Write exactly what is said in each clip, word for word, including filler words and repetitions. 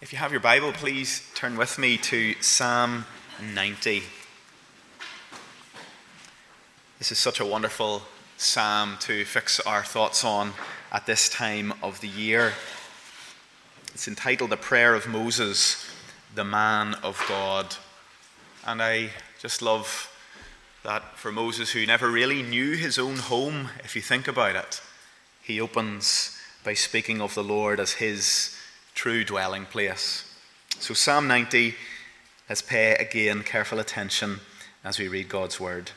If you have your Bible, please turn with me to Psalm ninety. This is such a wonderful psalm to fix our thoughts on at this time of the year. It's entitled The Prayer of Moses, the Man of God. And I just love that for Moses, who never really knew his own home, if you think about it, he opens by speaking of the Lord as his true dwelling place. So Psalm ninety, let's pay again careful attention as we read God's word.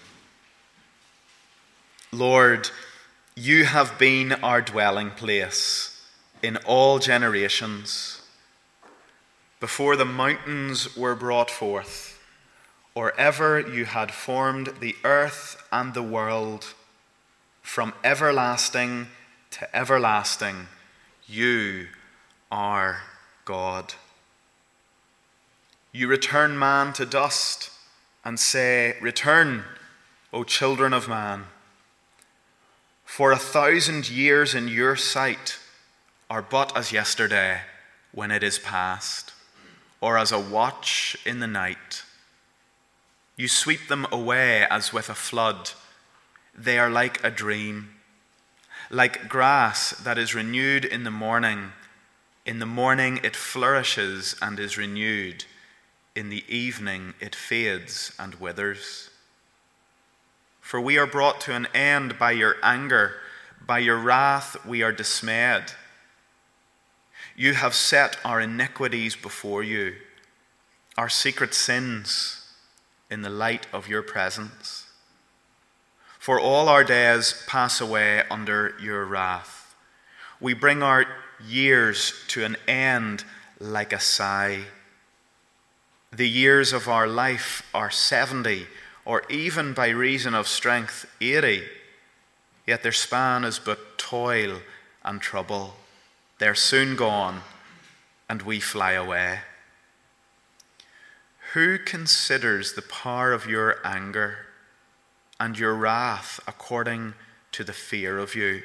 Lord, you have been our dwelling place in all generations. Before the mountains were brought forth, or ever you had formed the earth and the world, from everlasting to everlasting, you are God. You return man to dust and say, "Return, O children of man." For a thousand years in your sight are but as yesterday when it is past, or as a watch in the night. You sweep them away as with a flood. They are like a dream, like grass that is renewed in the morning. In the morning it flourishes and is renewed. In the evening it fades and withers. For we are brought to an end by your anger. By your wrath we are dismayed. You have set our iniquities before you, our secret sins in the light of your presence. For all our days pass away under your wrath. We bring our years to an end like a sigh. The years of our life are seventy, or even by reason of strength eighty. Yet their span is but toil and trouble. They're soon gone, and we fly away. Who considers the power of your anger and your wrath according to the fear of you?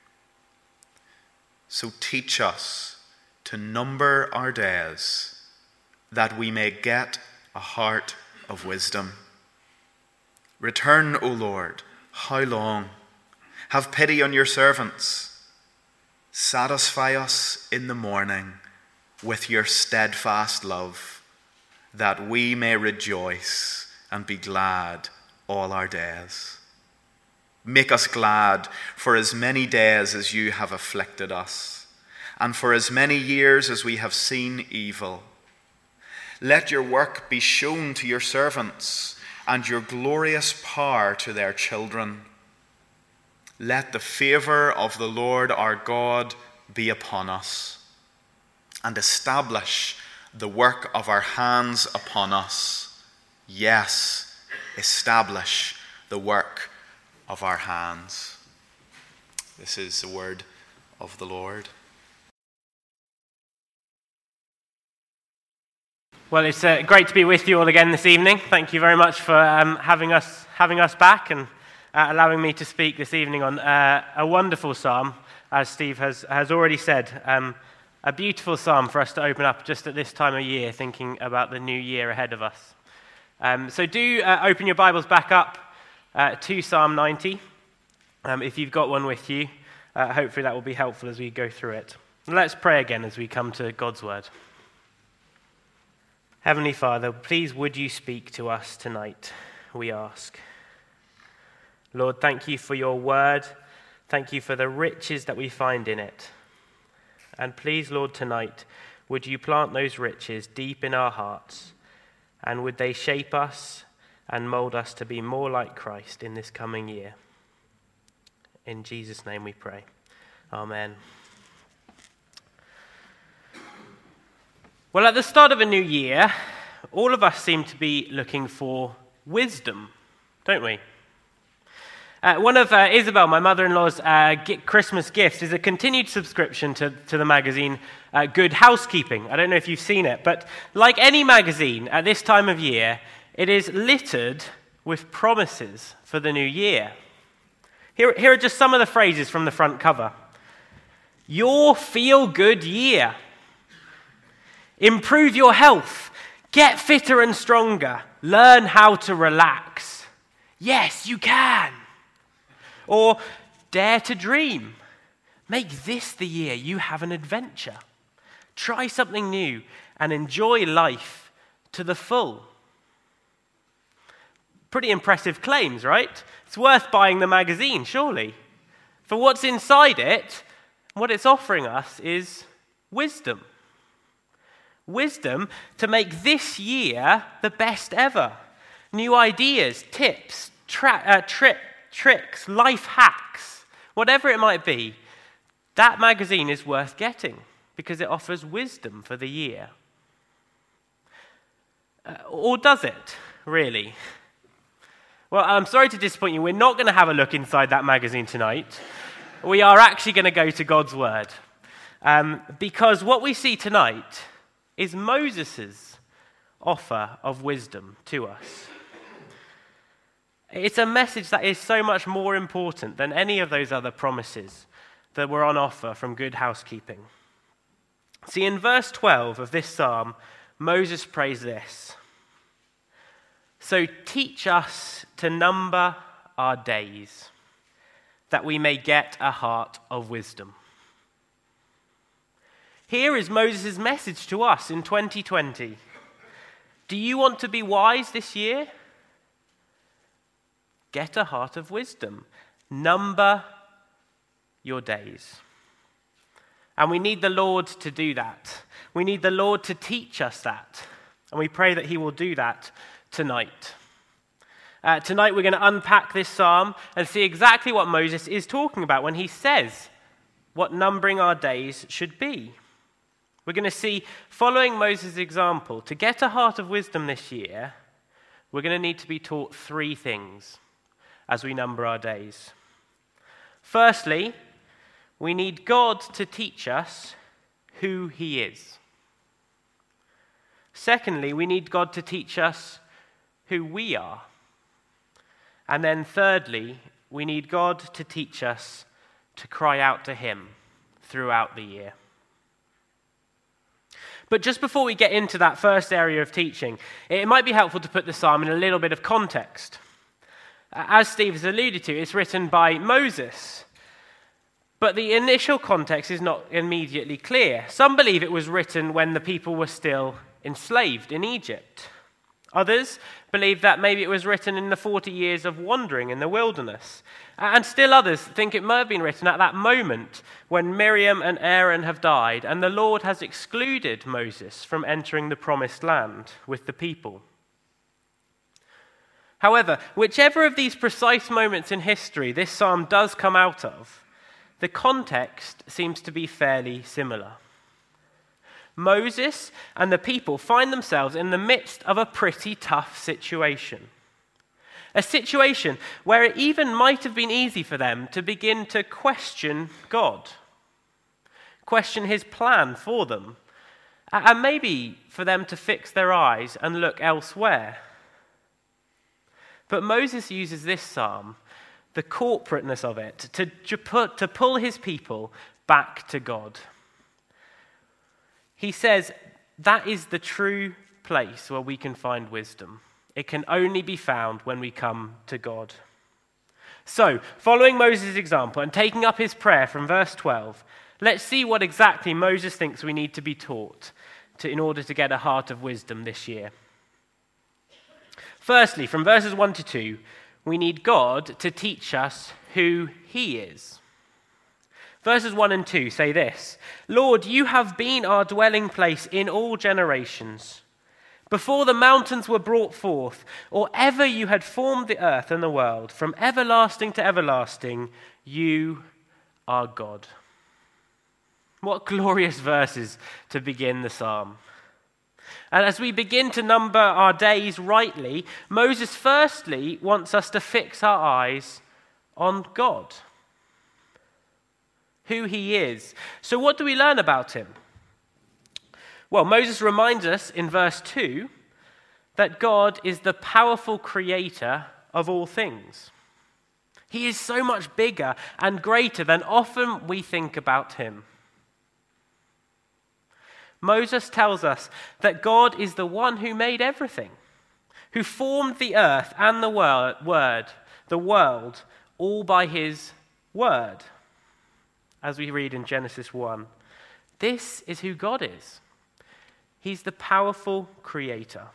So teach us to number our days, that we may get a heart of wisdom. Return, O Lord, how long? Have pity on your servants. Satisfy us in the morning with your steadfast love, that we may rejoice and be glad all our days. Make us glad for as many days as you have afflicted us, and for as many years as we have seen evil. Let your work be shown to your servants, and your glorious power to their children. Let the favor of the Lord our God be upon us, and establish the work of our hands upon us. Yes, establish the work of our hands. This is the word of the Lord. Well, it's uh, great to be with you all again this evening. Thank you very much for um, having us having us back and uh, allowing me to speak this evening on uh, a wonderful psalm, as Steve has, has already said. Um, a beautiful psalm for us to open up just at this time of year, thinking about the new year ahead of us. Um, so do uh, open your Bibles back up uh, to Psalm ninety. Um, if you've got one with you, uh, hopefully that will be helpful as we go through it. Let's pray again as we come to God's word. Heavenly Father, please would you speak to us tonight, we ask. Lord, thank you for your word. Thank you for the riches that we find in it. And please, Lord, tonight, would you plant those riches deep in our hearts, and would they shape us and mold us to be more like Christ in this coming year. In Jesus' name we pray. Amen. Well, at the start of a new year, all of us seem to be looking for wisdom, don't we? Uh, one of uh, Isabel, my mother-in-law's uh, Christmas gifts is a continued subscription to, to the magazine uh, Good Housekeeping. I don't know if you've seen it, but like any magazine at this time of year, it is littered with promises for the new year. Here, here are just some of the phrases from the front cover. Your feel-good year. Improve your health. Get fitter and stronger. Learn how to relax. Yes, you can. Or dare to dream. Make this the year you have an adventure. Try something new and enjoy life to the full. Pretty impressive claims, right? It's worth buying the magazine, surely. For what's inside it, what it's offering us is wisdom. Wisdom to make this year the best ever. New ideas, tips, tra- uh, tri- tricks, life hacks, whatever it might be. That magazine is worth getting because it offers wisdom for the year. Uh, or does it, really? Well, I'm sorry to disappoint you. We're not going to have a look inside that magazine tonight. We are actually going to go to God's Word. Um, because what we see tonight is Moses' offer of wisdom to us. It's a message that is so much more important than any of those other promises that were on offer from Good Housekeeping. See, in verse twelve of this psalm, Moses prays this. So teach us to number our days, that we may get a heart of wisdom. Here is Moses' message to us in twenty twenty. Do you want to be wise this year? Get a heart of wisdom. Number your days. And we need the Lord to do that. We need the Lord to teach us that. And we pray that he will do that tonight. Uh, tonight we're going to unpack this psalm and see exactly what Moses is talking about when he says what numbering our days should be. We're going to see, following Moses' example, to get a heart of wisdom this year, we're going to need to be taught three things as we number our days. Firstly, we need God to teach us who he is. Secondly, we need God to teach us who we are. And then thirdly, we need God to teach us to cry out to him throughout the year. But just before we get into that first area of teaching, it might be helpful to put the psalm in a little bit of context. As Steve has alluded to, it's written by Moses. But the initial context is not immediately clear. Some believe it was written when the people were still enslaved in Egypt. Others believe that maybe it was written in the forty years of wandering in the wilderness. And still others think it might have been written at that moment when Miriam and Aaron have died and the Lord has excluded Moses from entering the promised land with the people. However, whichever of these precise moments in history this psalm does come out of, the context seems to be fairly similar. Moses and the people find themselves in the midst of a pretty tough situation. A situation where it even might have been easy for them to begin to question God, question his plan for them, and maybe for them to fix their eyes and look elsewhere. But Moses uses this psalm, the corporateness of it, to, to, put, to pull his people back to God. He says that is the true place where we can find wisdom. It can only be found when we come to God. So, following Moses' example and taking up his prayer from verse twelve, let's see what exactly Moses thinks we need to be taught to, in order to get a heart of wisdom this year. Firstly, from verses one to two, we need God to teach us who he is. Verses one and two say this: Lord, you have been our dwelling place in all generations. Before the mountains were brought forth, or ever you had formed the earth and the world, from everlasting to everlasting, you are God. What glorious verses to begin the psalm. And as we begin to number our days rightly, Moses firstly wants us to fix our eyes on God, who he is. So what do we learn about him? Well, Moses reminds us in verse two that God is the powerful creator of all things. He is so much bigger and greater than often we think about him. Moses tells us that God is the one who made everything, who formed the earth and the word, word, the world, all by his word, as we read in Genesis one. This is who God is. He's the powerful creator.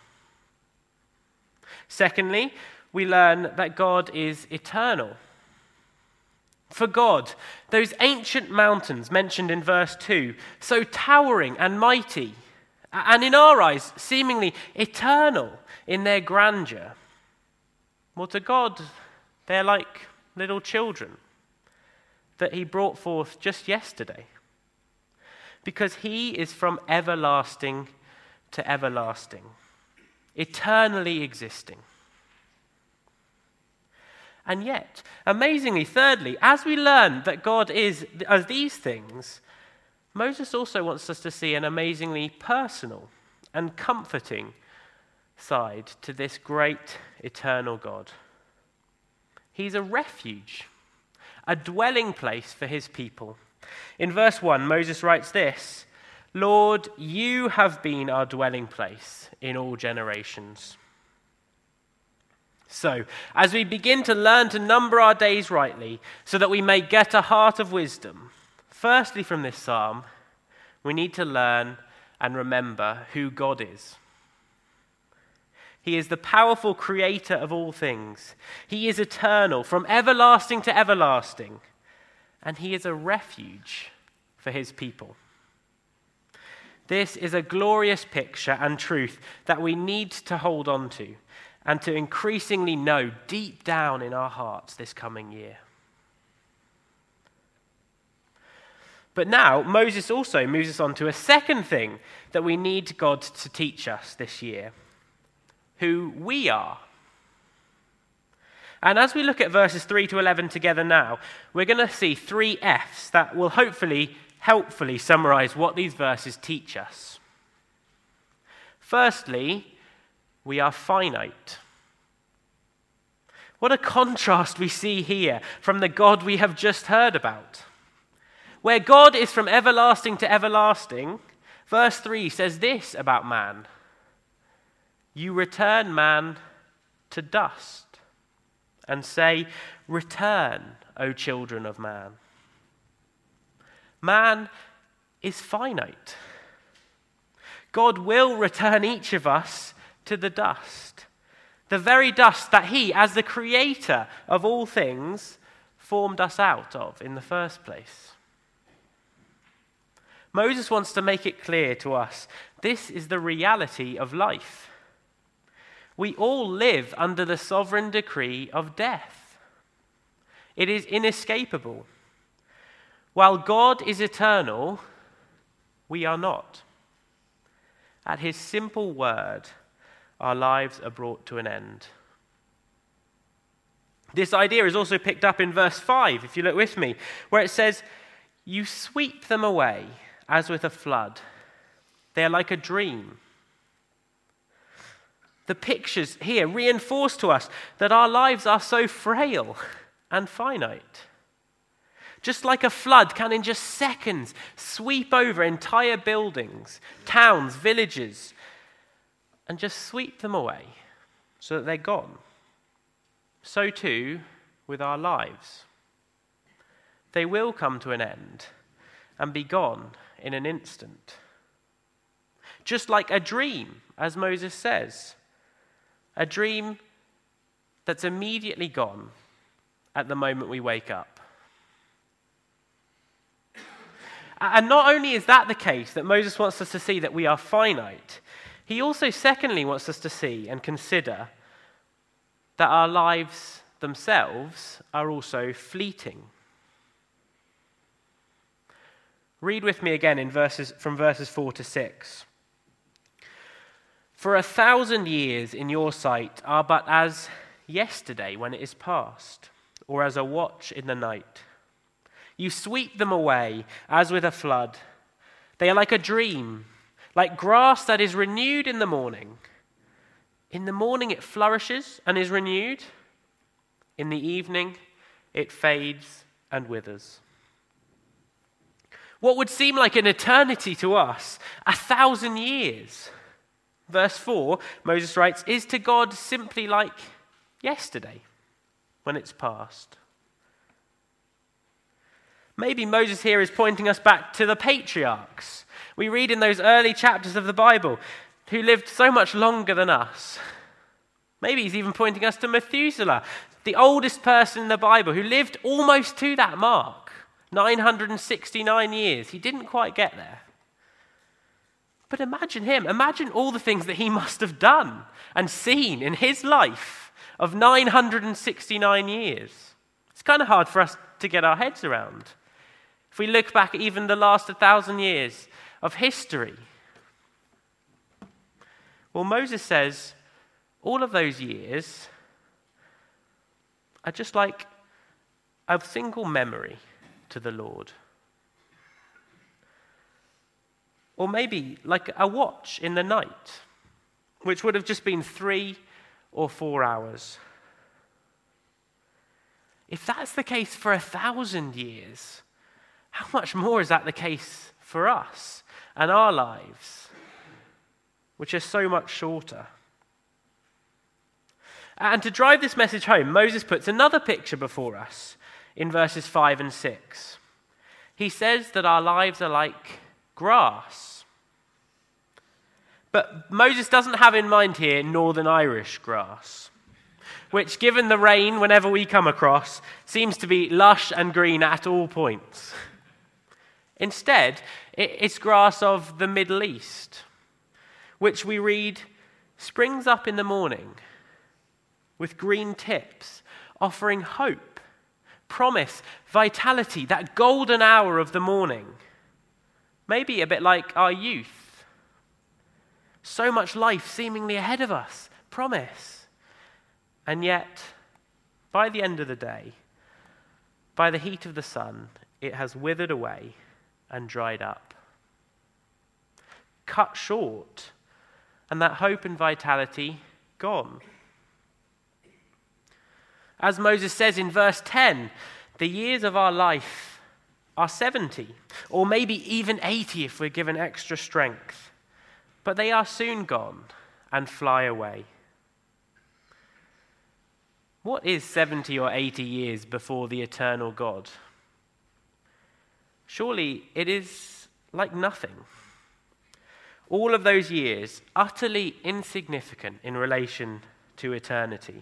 Secondly, we learn that God is eternal. For God, those ancient mountains mentioned in verse two, so towering and mighty, and in our eyes, seemingly eternal in their grandeur. Well, to God, they're like little children that he brought forth just yesterday, because he is from everlasting to everlasting, eternally existing. And yet, amazingly, thirdly, as we learn that God is as these things, Moses also wants us to see an amazingly personal and comforting side to this great eternal God. He's a refuge, a dwelling place for his people. In verse one, Moses writes this, "Lord, you have been our dwelling place in all generations." So, as we begin to learn to number our days rightly, so that we may get a heart of wisdom, firstly from this psalm, we need to learn and remember who God is. He is the powerful creator of all things. He is eternal, from everlasting to everlasting, and he is a refuge for his people. This is a glorious picture and truth that we need to hold on to, and to increasingly know deep down in our hearts this coming year. But now, Moses also moves us on to a second thing that we need God to teach us this year: who we are. And as we look at verses three to eleven together now, we're going to see three F's that will hopefully, helpfully summarize what these verses teach us. Firstly, we are finite. What a contrast we see here from the God we have just heard about. Where God is from everlasting to everlasting, verse three says this about man: "You return man to dust, and say, 'Return, O children of man.'" Man is finite. God will return each of us to the dust, the very dust that he, as the creator of all things, formed us out of in the first place. Moses wants to make it clear to us this is the reality of life. We all live under the sovereign decree of death. It is inescapable. While God is eternal, we are not. At his simple word, our lives are brought to an end. This idea is also picked up in verse five, if you look with me, where it says, "You sweep them away as with a flood. They are like a dream." The pictures here reinforce to us that our lives are so frail and finite. Just like a flood can in just seconds sweep over entire buildings, towns, villages, and just sweep them away so that they're gone. So too with our lives. They will come to an end and be gone in an instant. Just like a dream, as Moses says. A dream that's immediately gone at the moment we wake up. And not only is that the case, that Moses wants us to see that we are finite, he also secondly wants us to see and consider that our lives themselves are also fleeting. Read with me again in verses from verses four to six. "For a thousand years in your sight are but as yesterday when it is past, or as a watch in the night. You sweep them away as with a flood. They are like a dream, like grass that is renewed in the morning. In the morning it flourishes and is renewed. In the evening it fades and withers." What would seem like an eternity to us, a thousand years. Verse four, Moses writes, is to God simply like yesterday when it's past. Maybe Moses here is pointing us back to the patriarchs. We read in those early chapters of the Bible who lived so much longer than us. Maybe he's even pointing us to Methuselah, the oldest person in the Bible who lived almost to that mark, nine hundred sixty-nine years. He didn't quite get there. But imagine him. Imagine all the things that he must have done and seen in his life of nine hundred sixty-nine years. It's kind of hard for us to get our heads around. If we look back at even the last one thousand years of history. Well, Moses says all of those years are just like a single memory to the Lord. Or maybe like a watch in the night, which would have just been three or four hours. If that's the case for a thousand years, how much more is that the case for us and our lives, which are so much shorter? And to drive this message home, Moses puts another picture before us in verses five and six. He says that our lives are like grass. But Moses doesn't have in mind here Northern Irish grass, which, given the rain whenever we come across, seems to be lush and green at all points. Instead, it's grass of the Middle East, which we read springs up in the morning with green tips, offering hope, promise, vitality, that golden hour of the morning. Maybe a bit like our youth. So much life seemingly ahead of us, promise. And yet, by the end of the day, by the heat of the sun, it has withered away and dried up. Cut short, and that hope and vitality gone. As Moses says in verse ten, the years of our life are seventy, or maybe even eighty if we're given extra strength. But they are soon gone and fly away. What is seventy or eighty years before the eternal God? Surely it is like nothing. All of those years utterly insignificant in relation to eternity.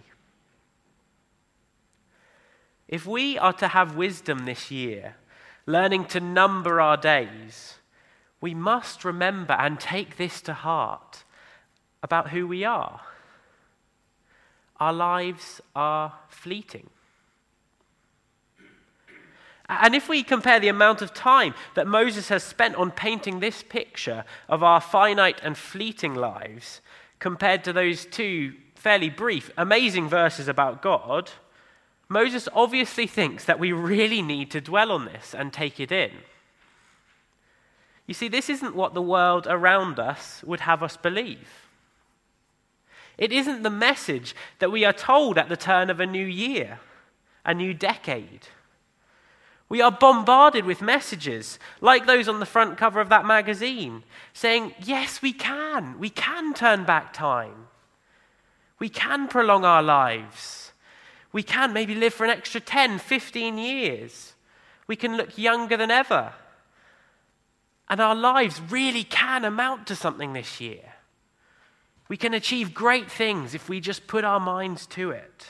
If we are to have wisdom this year, learning to number our days, we must remember and take this to heart about who we are. Our lives are fleeting. And if we compare the amount of time that Moses has spent on painting this picture of our finite and fleeting lives, compared to those two fairly brief, amazing verses about God, Moses obviously thinks that we really need to dwell on this and take it in. You see, this isn't what the world around us would have us believe. It isn't the message that we are told at the turn of a new year, a new decade. We are bombarded with messages, like those on the front cover of that magazine, saying, yes, we can. We can turn back time. We can prolong our lives. We can maybe live for an extra ten, fifteen years. We can look younger than ever. And our lives really can amount to something this year. We can achieve great things if we just put our minds to it.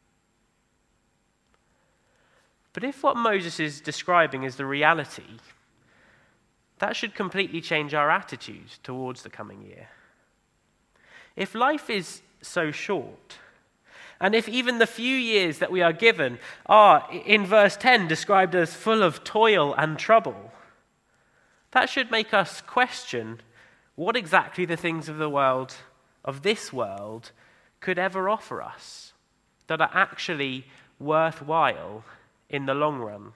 But if what Moses is describing is the reality, that should completely change our attitude towards the coming year. If life is so short, and if even the few years that we are given are, in verse ten, described as full of toil and trouble, that should make us question what exactly the things of the world, of this world, could ever offer us that are actually worthwhile in the long run.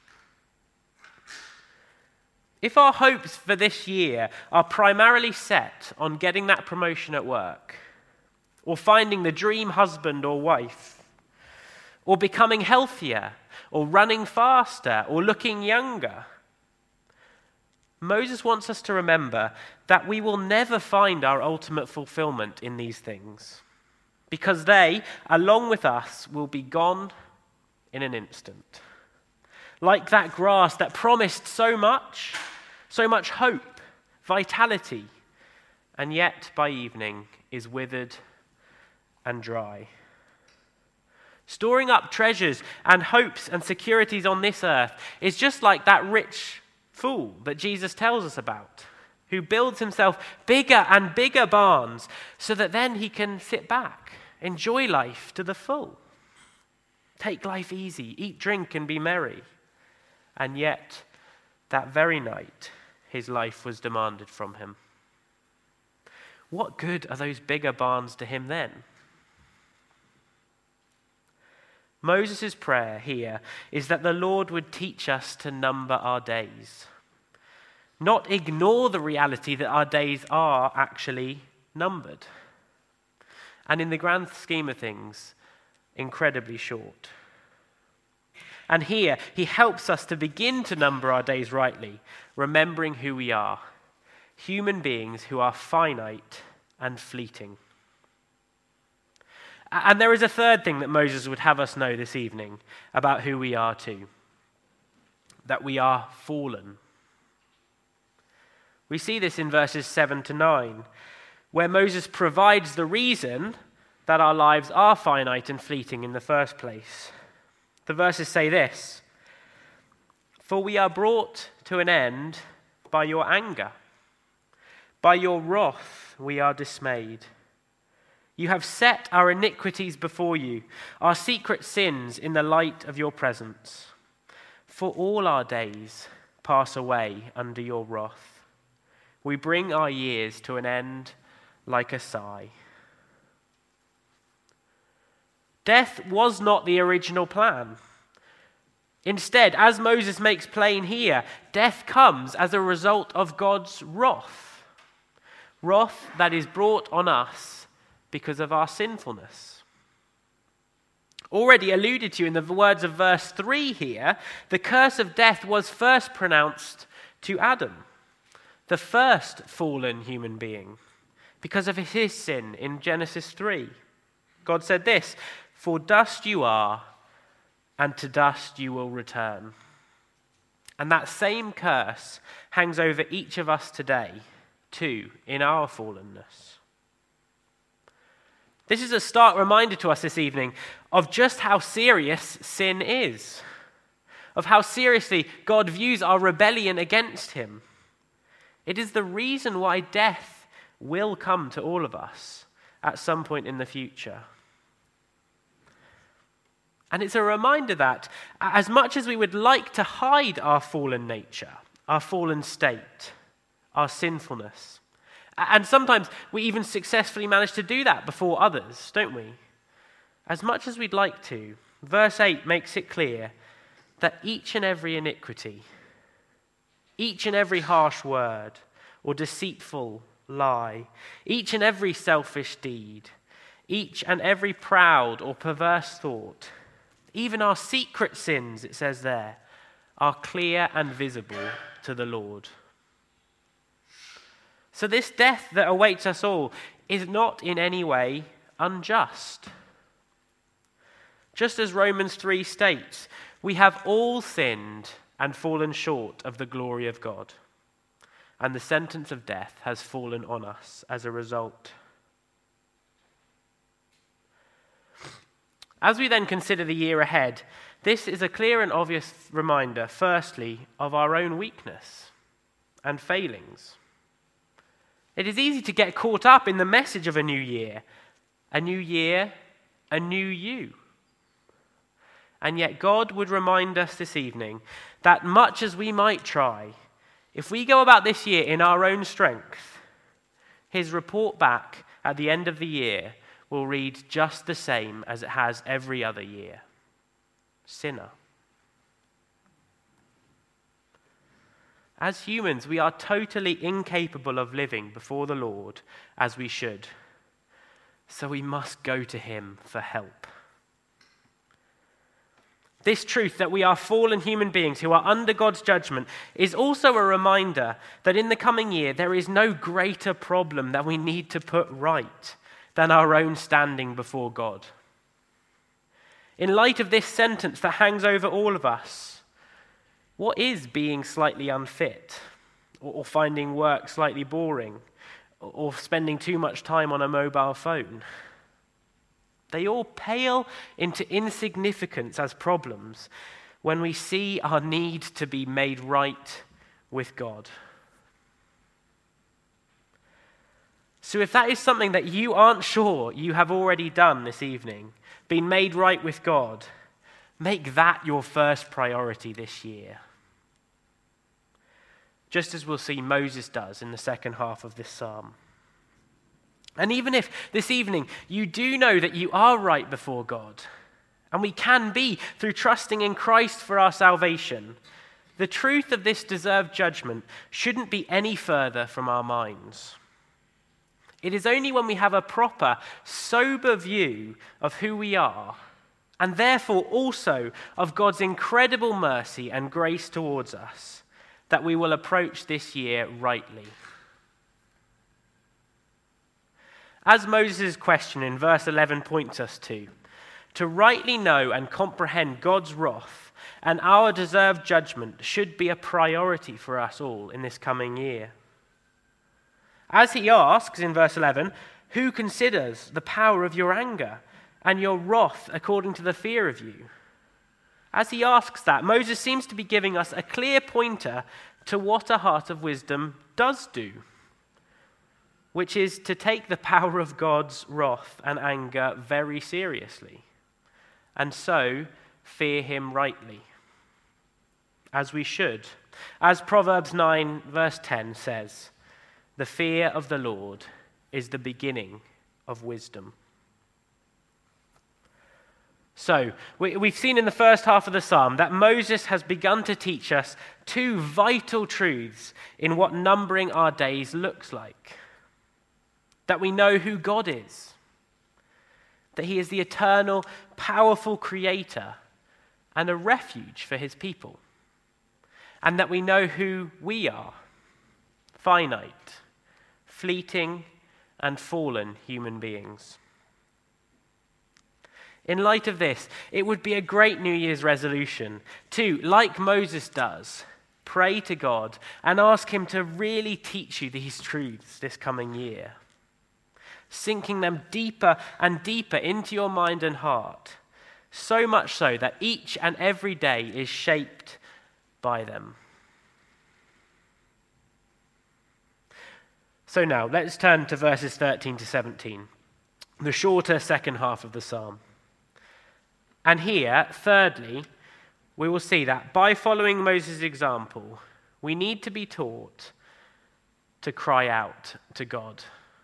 If our hopes for this year are primarily set on getting that promotion at work, or finding the dream husband or wife, or becoming healthier, or running faster, or looking younger, Moses wants us to remember that we will never find our ultimate fulfillment in these things, because they, along with us, will be gone in an instant. Like that grass that promised so much, so much hope, vitality, and yet by evening is withered and dry. Storing up treasures and hopes and securities on this earth is just like that rich fool that Jesus tells us about, who builds himself bigger and bigger barns so that then he can sit back, enjoy life to the full, take life easy, eat, drink, and be merry. And yet, that very night, his life was demanded from him. What good are those bigger barns to him then? Moses' prayer here is that the Lord would teach us to number our days, not ignore the reality that our days are actually numbered, and in the grand scheme of things, incredibly short. And here, he helps us to begin to number our days rightly, remembering who we are, human beings who are finite and fleeting. And there is a third thing that Moses would have us know this evening about who we are too, that we are fallen. We see this in verses seven to nine, where Moses provides the reason that our lives are finite and fleeting in the first place. The verses say this: "For we are brought to an end by your anger. By your wrath we are dismayed. You have set our iniquities before you, our secret sins in the light of your presence. For all our days pass away under your wrath. We bring our years to an end like a sigh." Death was not the original plan. Instead, as Moses makes plain here, death comes as a result of God's wrath. Wrath that is brought on us because of our sinfulness. Already alluded to in the words of verse three here, the curse of death was first pronounced to Adam, the first fallen human being, because of his sin in Genesis three. God said this: "For dust you are, and to dust you will return." And that same curse hangs over each of us today, too, in our fallenness. This is a stark reminder to us this evening of just how serious sin is, of how seriously God views our rebellion against him. It is the reason why death will come to all of us at some point in the future. And it's a reminder that as much as we would like to hide our fallen nature, our fallen state, our sinfulness, and sometimes we even successfully manage to do that before others, don't we? As much as we'd like to, verse eight makes it clear that each and every iniquity, each and every harsh word or deceitful lie, each and every selfish deed, each and every proud or perverse thought, even our secret sins, it says there, are clear and visible to the Lord. So this death that awaits us all is not in any way unjust. Just as Romans three states, we have all sinned and fallen short of the glory of God, and the sentence of death has fallen on us as a result. As we then consider the year ahead, this is a clear and obvious reminder, firstly, of our own weakness and failings. It is easy to get caught up in the message of a new year. A new year, a new you. And yet God would remind us this evening that much as we might try, if we go about this year in our own strength, his report back at the end of the year will read just the same as it has every other year. Sinner. As humans, we are totally incapable of living before the Lord as we should. So we must go to him for help. this truth that we are fallen human beings who are under God's judgment, is also a reminder that in the coming year there is no greater problem that we need to put right than our own standing before God. In light of this sentence that hangs over all of us, what is being slightly unfit, or finding work slightly boring, or spending too much time on a mobile phone? They all pale into insignificance as problems when we see our need to be made right with God. So if that is something that you aren't sure you have already done this evening, been made right with God, make that your first priority this year. Just as we'll see Moses does in the second half of this psalm. And even if this evening you do know that you are right before God, and we can be through trusting in Christ for our salvation, the truth of this deserved judgment shouldn't be any further from our minds. It is only when we have a proper, sober view of who we are, and therefore also of God's incredible mercy and grace towards us, that we will approach this year rightly. As Moses' question in verse eleven points us to, to rightly know and comprehend God's wrath and our deserved judgment should be a priority for us all in this coming year. As he asks in verse eleven, who considers the power of your anger and your wrath according to the fear of you? As he asks that, Moses seems to be giving us a clear pointer to what a heart of wisdom does do, which is to take the power of God's wrath and anger very seriously, and so fear him rightly, as we should. As Proverbs nine verse ten says, the fear of the Lord is the beginning of wisdom. So, we, we've seen in the first half of the psalm that Moses has begun to teach us two vital truths in what numbering our days looks like. That we know who God is, that he is the eternal, powerful creator and a refuge for his people, and that we know who we are, finite, fleeting, and fallen human beings. In light of this, it would be a great New Year's resolution to, like Moses does, pray to God and ask him to really teach you these truths this coming year, sinking them deeper and deeper into your mind and heart, so much so that each and every day is shaped by them. So now, let's turn to verses thirteen to seventeen, the shorter second half of the psalm. And here, thirdly, we will see that by following Moses' example, we need to be taught to cry out to God.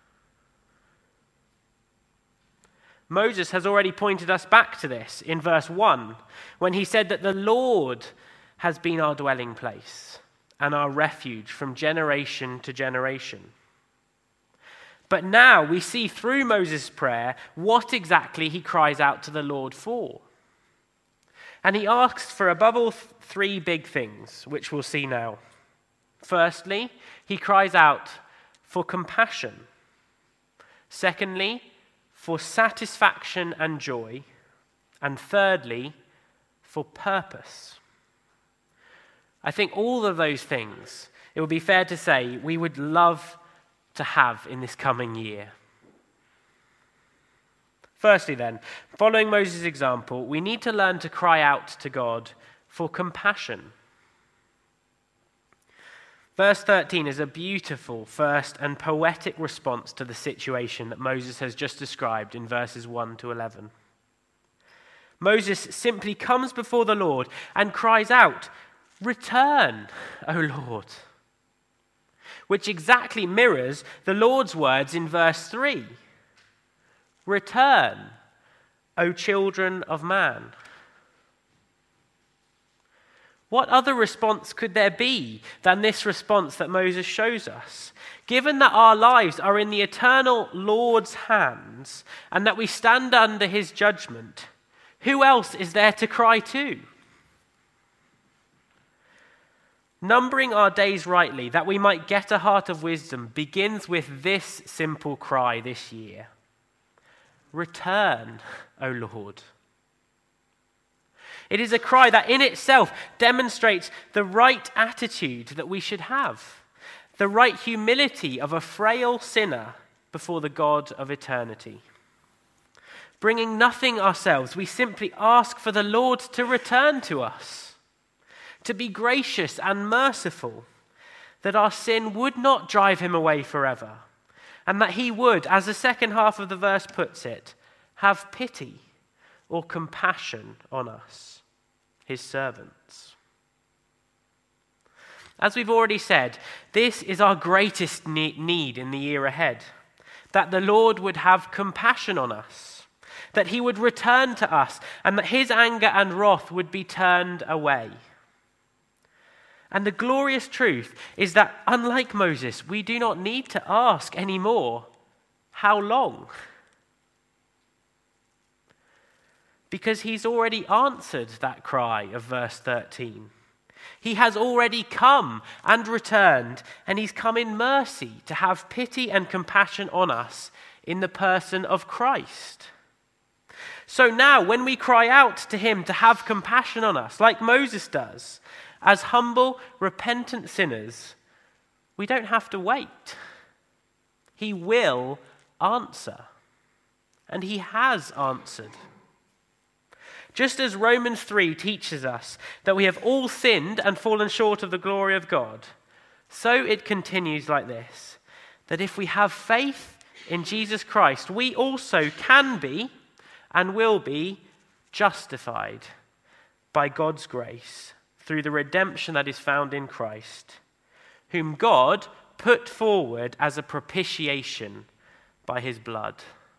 Moses has already pointed us back to this in verse one, when he said that the Lord has been our dwelling place and our refuge from generation to generation. But now we see through Moses' prayer what exactly he cries out to the Lord for. And he asks for above all th- three big things, which we'll see now. Firstly, he cries out for compassion. Secondly, for satisfaction and joy. And thirdly, for purpose. I think all of those things, it would be fair to say, we would love to have in this coming year. Firstly then, following Moses' example, we need to learn to cry out to God for compassion. Verse thirteen is a beautiful first and poetic response to the situation that Moses has just described in verses one to eleven. Moses simply comes before the Lord and cries out, "Return, O Lord," which exactly mirrors the Lord's words in verse three. Return, O children of man. What other response could there be than this response that Moses shows us? Given that our lives are in the eternal Lord's hands and that we stand under his judgment, who else is there to cry to? Numbering our days rightly, that we might get a heart of wisdom, begins with this simple cry this year. Return, O Lord. It is a cry that in itself demonstrates the right attitude that we should have, the right humility of a frail sinner before the God of eternity. Bringing nothing ourselves, we simply ask for the Lord to return to us, to be gracious and merciful, that our sin would not drive him away forever, and that he would, as the second half of the verse puts it, have pity or compassion on us, his servants. As we've already said, this is our greatest need in the year ahead, that the Lord would have compassion on us, that he would return to us, and that his anger and wrath would be turned away. And the glorious truth is that, unlike Moses, we do not need to ask anymore, how long? Because he's already answered that cry of verse thirteen. He has already come and returned, and he's come in mercy to have pity and compassion on us in the person of Christ. So now, when we cry out to him to have compassion on us, like Moses does, as humble, repentant sinners, we don't have to wait. He will answer, and he has answered. Just as Romans three teaches us that we have all sinned and fallen short of the glory of God, so it continues like this, that if we have faith in Jesus Christ, we also can be and will be justified by God's grace through the redemption that is found in Christ, whom God put forward as a propitiation by his blood.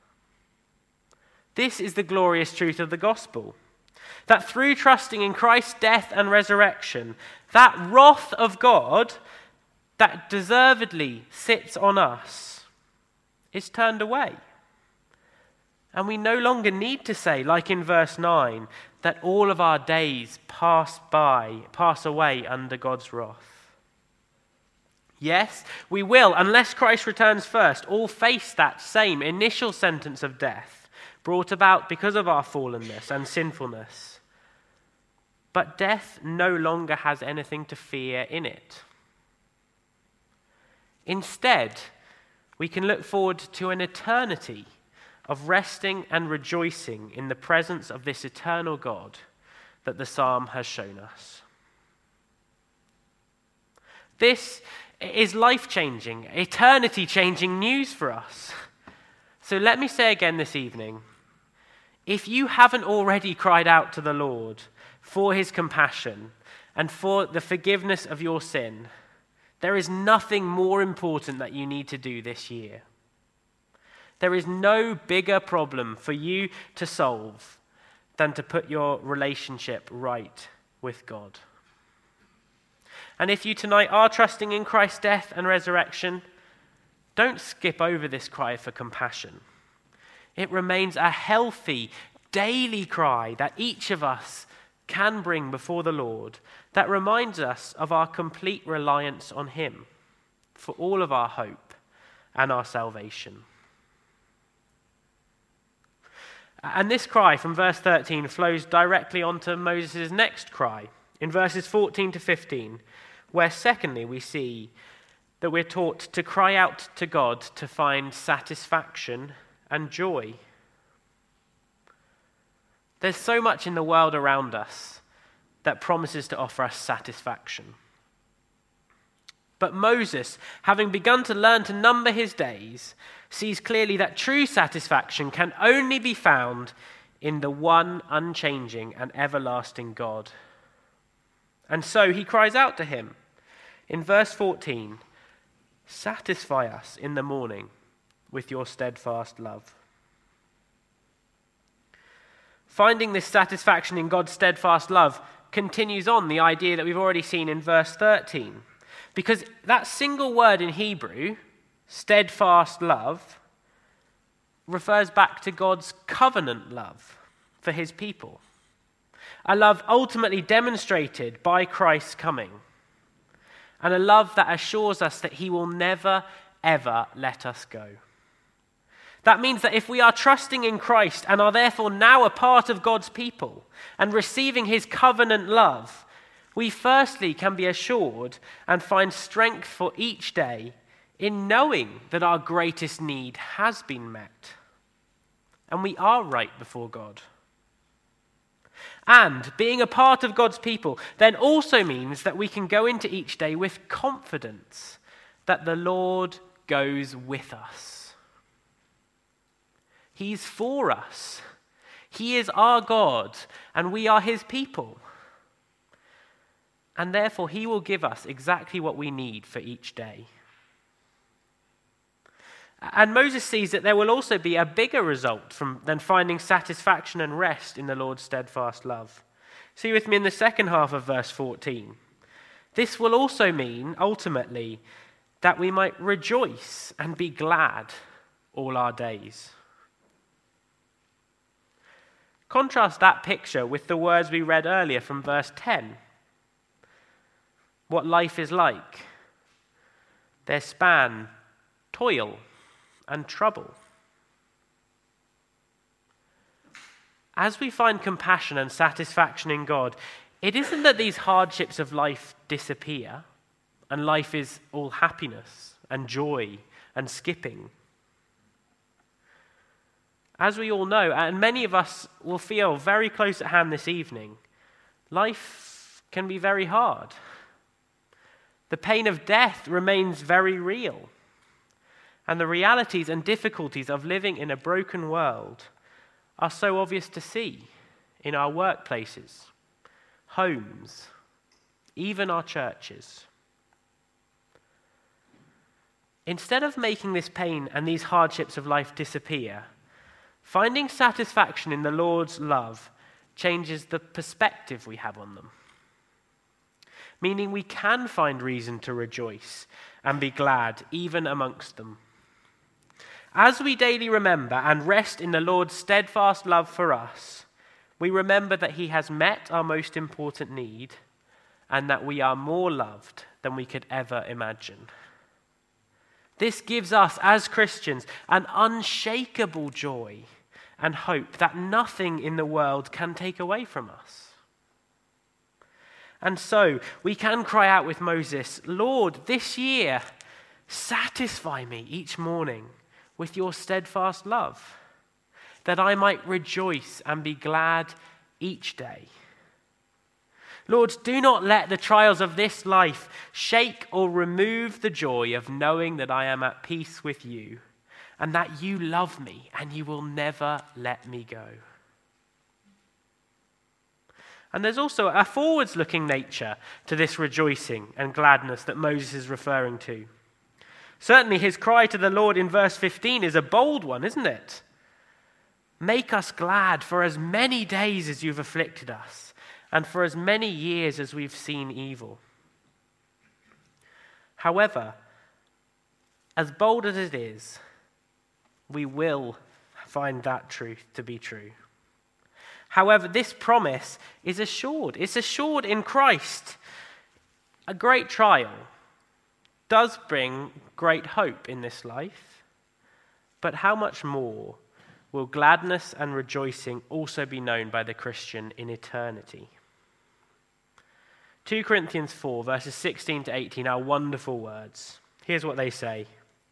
This is the glorious truth of the gospel, that through trusting in Christ's death and resurrection, that wrath of God that deservedly sits on us is turned away. And we no longer need to say, like in verse nine, that all of our days pass by, pass away under God's wrath. Yes, we will, unless Christ returns first, all face that same initial sentence of death, brought about because of our fallenness and sinfulness. But death no longer has anything to fear in it. Instead, we can look forward to an eternity of resting and rejoicing in the presence of this eternal God that the psalm has shown us. This is life-changing, eternity-changing news for us. So let me say again this evening, if you haven't already cried out to the Lord for his compassion and for the forgiveness of your sin, there is nothing more important that you need to do this year. There is no bigger problem for you to solve than to put your relationship right with God. And if you tonight are trusting in Christ's death and resurrection, don't skip over this cry for compassion. It remains a healthy, daily cry that each of us can bring before the Lord that reminds us of our complete reliance on him for all of our hope and our salvation. And this cry from verse thirteen flows directly onto Moses' next cry in verses fourteen to fifteen, where secondly we see that we're taught to cry out to God to find satisfaction and joy. There's so much in the world around us that promises to offer us satisfaction. But Moses, having begun to learn to number his days, sees clearly that true satisfaction can only be found in the one unchanging and everlasting God. And so he cries out to him in verse fourteen, "Satisfy us in the morning with your steadfast love." Finding this satisfaction in God's steadfast love continues on the idea that we've already seen in verse thirteen. Because that single word in Hebrew, steadfast love, refers back to God's covenant love for his people. A love ultimately demonstrated by Christ's coming. and a love that assures us that he will never, ever let us go. That means that if we are trusting in Christ and are therefore now a part of God's people and receiving his covenant love, we firstly can be assured and find strength for each day in knowing that our greatest need has been met and we are right before God. And being a part of God's people then also means that we can go into each day with confidence that the Lord goes with us. He's for us. He is our God, and we are his people. And therefore, he will give us exactly what we need for each day. And Moses sees that there will also be a bigger result from, than finding satisfaction and rest in the Lord's steadfast love. See with me in the second half of verse fourteen. This will also mean, ultimately, that we might rejoice and be glad all our days. Contrast that picture with the words we read earlier from verse ten. What life is like. They span toil and trouble. As we find compassion and satisfaction in God, it isn't that these hardships of life disappear and life is all happiness and joy and skipping. As we all know, and many of us will feel very close at hand this evening, life can be very hard. The pain of death remains very real. And the realities and difficulties of living in a broken world are so obvious to see in our workplaces, homes, even our churches. Instead of making this pain and these hardships of life disappear, finding satisfaction in the Lord's love changes the perspective we have on them. Meaning we can find reason to rejoice and be glad even amongst them. As we daily remember and rest in the Lord's steadfast love for us, we remember that he has met our most important need and that we are more loved than we could ever imagine. This gives us, as Christians, an unshakable joy and hope that nothing in the world can take away from us. And so we can cry out with Moses, Lord, this year, satisfy me each morning with your steadfast love, that I might rejoice and be glad each day. Lord, do not let the trials of this life shake or remove the joy of knowing that I am at peace with you and that you love me and you will never let me go. And there's also a forwards-looking nature to this rejoicing and gladness that Moses is referring to. Certainly his cry to the Lord in verse fifteen is a bold one, isn't it? Make us glad for as many days as you've afflicted us, and for as many years as we've seen evil. However, as bold as it is, we will find that truth to be true. However, this promise is assured. It's assured in Christ. A great trial does bring great hope in this life, but how much more will gladness and rejoicing also be known by the Christian in eternity? Second Corinthians four, verses sixteen to eighteen are wonderful words. Here's what they say.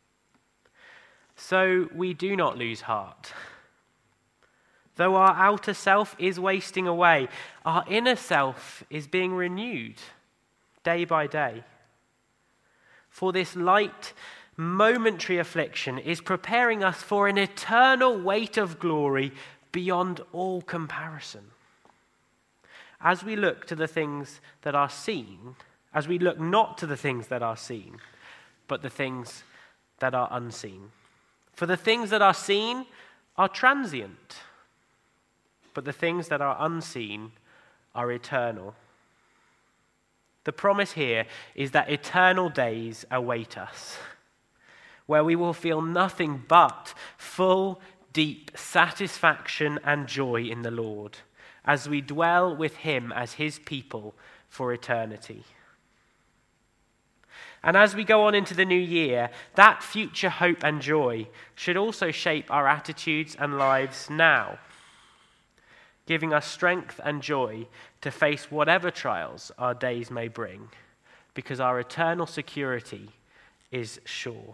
So we do not lose heart. Though our outer self is wasting away, our inner self is being renewed day by day. For this light, momentary affliction is preparing us for an eternal weight of glory beyond all comparison. As we look to the things that are seen, as we look not to the things that are seen, but the things that are unseen. For the things that are seen are transient, but the things that are unseen are eternal. The promise here is that eternal days await us, where we will feel nothing but full, deep satisfaction and joy in the Lord, as we dwell with him as his people for eternity. And as we go on into the new year, that future hope and joy should also shape our attitudes and lives now, giving us strength and joy to face whatever trials our days may bring, because our eternal security is sure.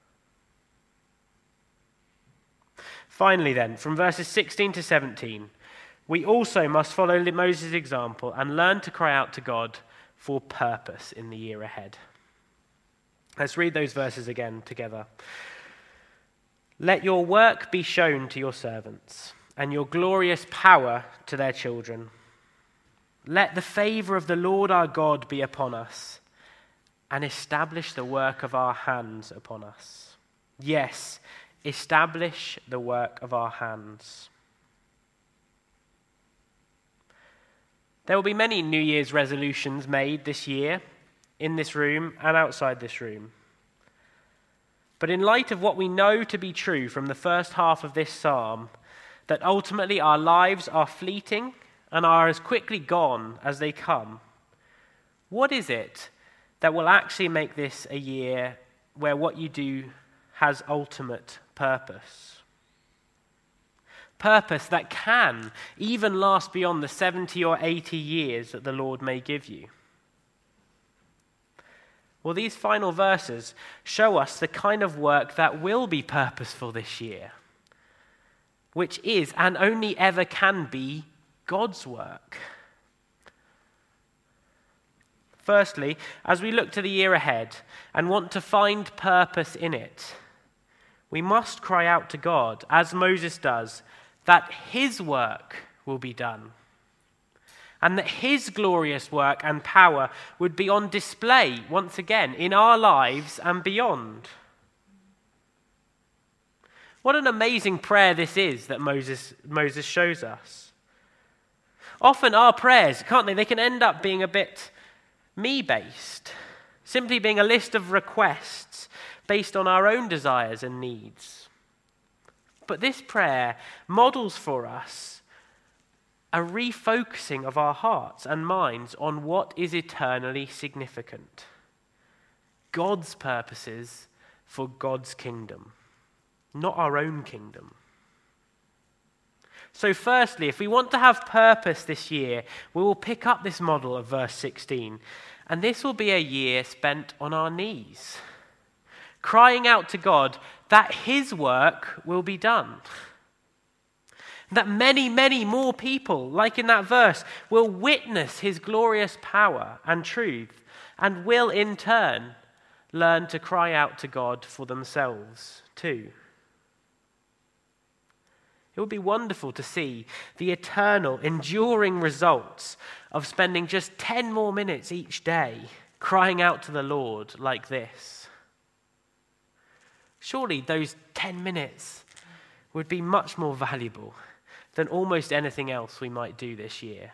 Finally then, from verses sixteen to seventeen, we also must follow Moses' example and learn to cry out to God for purpose in the year ahead. Let's read those verses again together. Let your work be shown to your servants, and your glorious power to their children. Let the favor of the Lord our God be upon us, and establish the work of our hands upon us. Yes, establish the work of our hands. There will be many New Year's resolutions made this year, in this room and outside this room. But in light of what we know to be true from the first half of this psalm, that ultimately our lives are fleeting and are as quickly gone as they come, what is it that will actually make this a year where what you do has ultimate purpose? Purpose that can even last beyond the seventy or eighty years that the Lord may give you. Well, these final verses show us the kind of work that will be purposeful this year, which is and only ever can be God's work. Firstly, as we look to the year ahead and want to find purpose in it, we must cry out to God, as Moses does, that his work will be done, and that his glorious work and power would be on display once again in our lives and beyond. What an amazing prayer this is that Moses, Moses shows us. Often our prayers, can't they, they can end up being a bit me-based, simply being a list of requests based on our own desires and needs. But this prayer models for us a refocusing of our hearts and minds on what is eternally significant. God's purposes for God's kingdom, not our own kingdom. So firstly, if we want to have purpose this year, we will pick up this model of verse sixteen, and this will be a year spent on our knees, crying out to God that his work will be done. That many, many more people, like in that verse, will witness his glorious power and truth, and will in turn learn to cry out to God for themselves too. It would be wonderful to see the eternal, enduring results of spending just ten more minutes each day crying out to the Lord like this. Surely those ten minutes would be much more valuable than almost anything else we might do this year.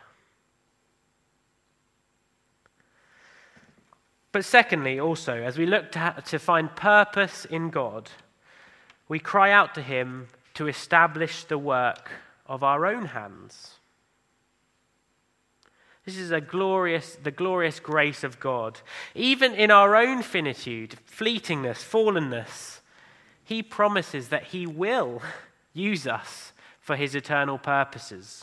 But secondly, also, as we look to, ha- to find purpose in God, we cry out to him to establish the work of our own hands. This is a glorious, the glorious grace of God. Even in our own finitude, fleetingness, fallenness, he promises that he will use us for his eternal purposes.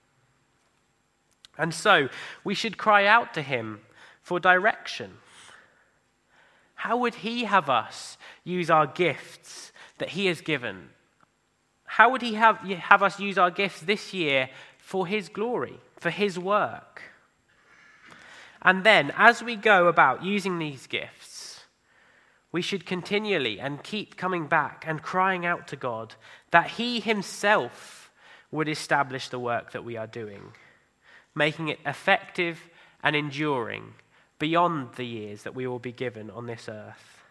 And so, we should cry out to him for direction. How would he have us use our gifts that he has given? How would he have, have us use our gifts this year for his glory, for his work? And then, as we go about using these gifts, we should continually and keep coming back and crying out to God that he himself would establish the work that we are doing, making it effective and enduring beyond the years that we will be given on this earth.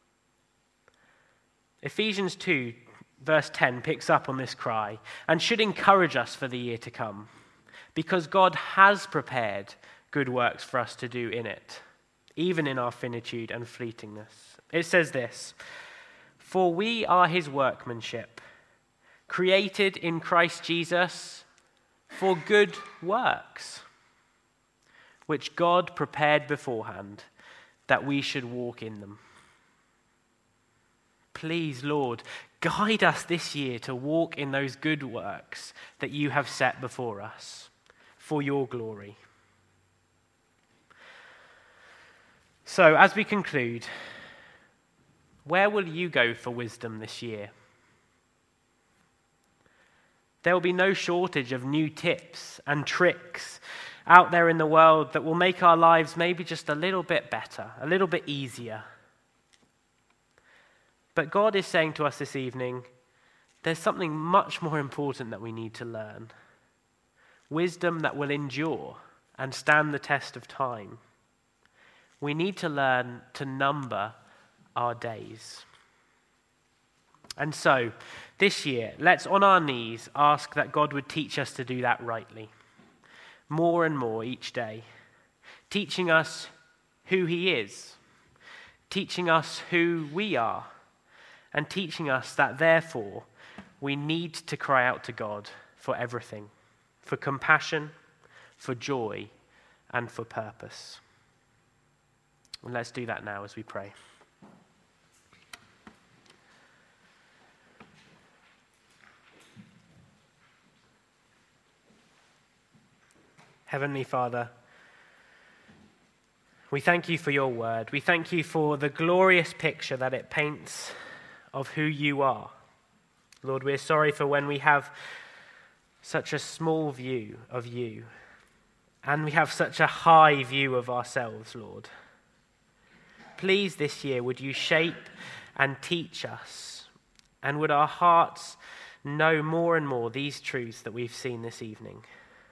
Ephesians two, verse ten, picks up on this cry and should encourage us for the year to come, because God has prepared good works for us to do in it, even in our finitude and fleetingness. It says this: "For we are his workmanship, created in Christ Jesus for good works, which God prepared beforehand that we should walk in them. Please, Lord, guide us this year to walk in those good works that you have set before us for your glory. So, as we conclude, where will you go for wisdom this year? There will be no shortage of new tips and tricks out there in the world that will make our lives maybe just a little bit better, a little bit easier. But God is saying to us this evening, there's something much more important that we need to learn. Wisdom that will endure and stand the test of time. We need to learn to number our days. And so, this year, let's on our knees ask that God would teach us to do that rightly, more and more each day, teaching us who he is, teaching us who we are, and teaching us that therefore we need to cry out to God for everything, for compassion, for joy, and for purpose. And let's do that now as we pray. Heavenly Father, we thank you for your word. We thank you for the glorious picture that it paints of who you are. Lord, we're sorry for when we have such a small view of you, and we have such a high view of ourselves, Lord. Please, this year, would you shape and teach us, and would our hearts know more and more these truths that we've seen this evening.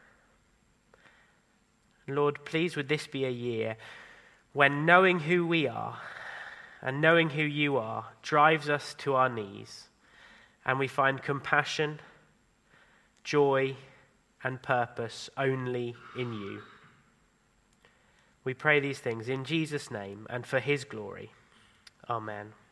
Lord, please would this be a year when knowing who we are and knowing who you are drives us to our knees, and we find compassion, joy, and purpose only in you. We pray these things in Jesus' name and for his glory. Amen.